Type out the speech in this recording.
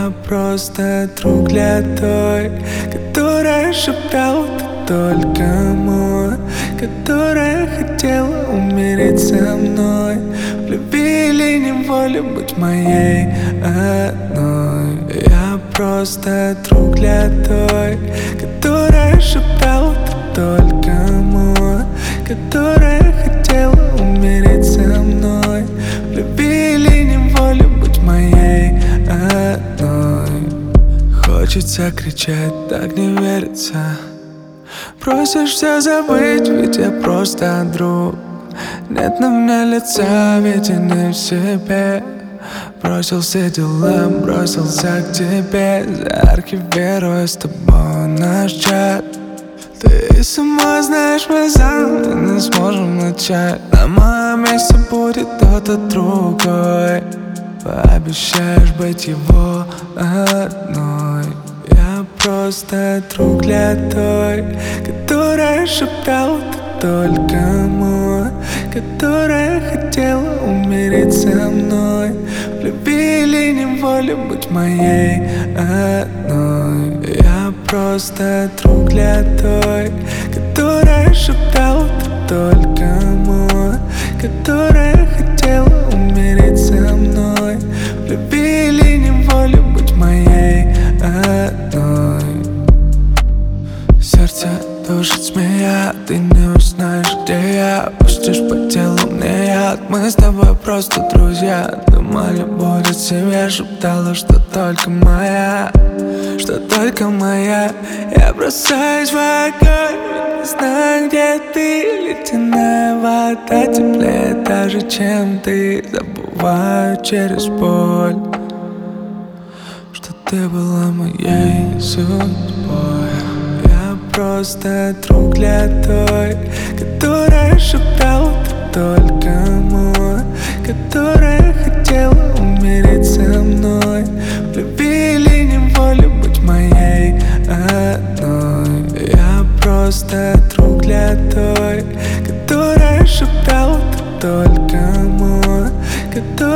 Я просто друг для той, которая шептала: ты только мой, которая хотела умереть со мной. В любви или неволе будь моей одной. Я просто друг для той, которая шептала: ты только мой, которая хотела умереть со мной. В любви или неволе будь моей одной. Хочется кричать, так не верится. Просишь все забыть, ведь я просто друг. Нет на мне лица, ведь я не в себе. Бросил все дела, бросился к тебе. Заархивируя с тобой наш чат. Ты сама знаешь мой зам, мы не сможем начать. На моем месте будет кто-то другой. Пообещаешь быть его одной. Я просто друг для той, которая шептала: ты только мой, которая хотела умереть со мной. В любви или неволе будь моей одной. Я просто друг для той, которая шептала: ты только мой, которая хотела умереть со мной. В любви или неволе будь моей одной. Сердце душит змея, ты не узнаешь, где я. Пустишь по телу мне яд, мы с тобой просто друзья. Думали, будет семья, шептала, что только моя, что только моя. Я бросаюсь в огонь, не знаю, где ты. Ледяная вода теплее даже, чем ты. Забываю через боль, что ты была моей судьбой. Я просто друг для той, которая шептала: ты только мой, которая хотела умереть со мной. В любви или неволе будь моей одной. Я просто друг для той, которая шептала: ты только мой, которая